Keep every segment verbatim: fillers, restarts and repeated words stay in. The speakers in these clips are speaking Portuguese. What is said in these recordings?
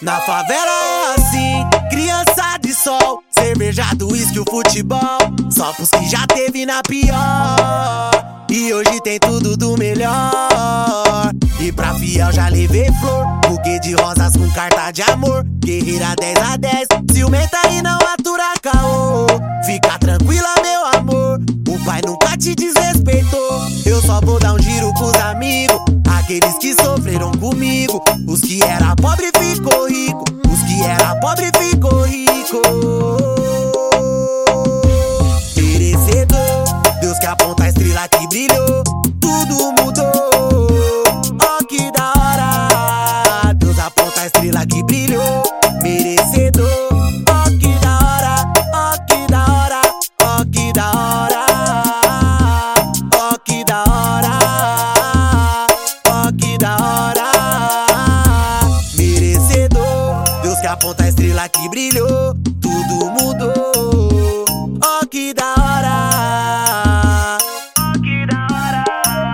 Na favela é assim, criança de sol, cervejado, uísque, o futebol, só pros que já teve na pior. E hoje tem tudo do melhor. E pra fiel já levei flor, buquê de rosas com carta de amor. Guerreira dez a dez, ciumenta e não atura caô. Fica tranquila, meu amor, o pai nunca te desrespeitou. Eu só vou dar um giro com os amigos, aqueles que sofreram comigo. Os que era pobre ficou rico, os que era pobre ficou rico. Merecedor, Deus que aponta a estrela que brilhou, tudo mudou. Oh, que da hora, Deus aponta a estrela que brilhou. Merecedor, oh, que da hora, oh, que da hora, oh, que da hora, oh, que da hora, oh, que da hora. Merecedor, Deus que aponta a estrela que brilhou, tudo mudou. Oh, que da hora, oh, que da hora.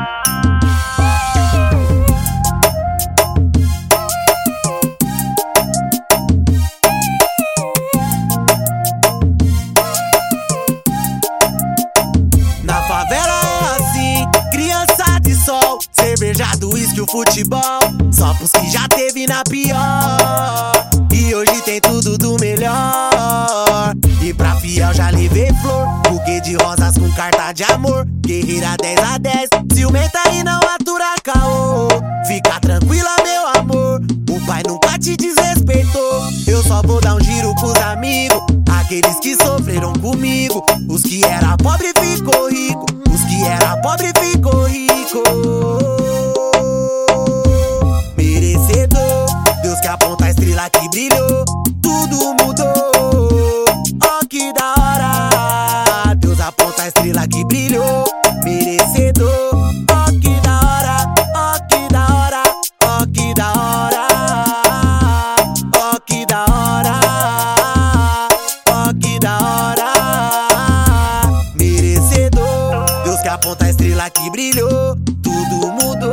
Na favela é assim, criança de sol, cervejado, uísque, o futebol, só pros que já teve na pior. E hoje tem tudo do melhor. E pra fiel já levei flor, buquê de rosas com carta de amor. Guerreira dez a dez, ciumenta e não atura caô. Fica tranquila, meu amor, o pai nunca te desrespeitou. Eu só vou dar um giro com os amigos, aqueles que sofreram comigo. Os que era pobre ficou rico, os que era pobre ficou rico. Merecedor, Deus que aponta a estrela que brilhou, tudo mudou. Oh, que da hora, Deus aponta a estrela que brilhou. Merecedor, oh, que da hora, oh, que da hora, oh, que da hora, oh, que da hora, oh, que da hora. Merecedor, Deus que aponta a estrela que brilhou, tudo mudou.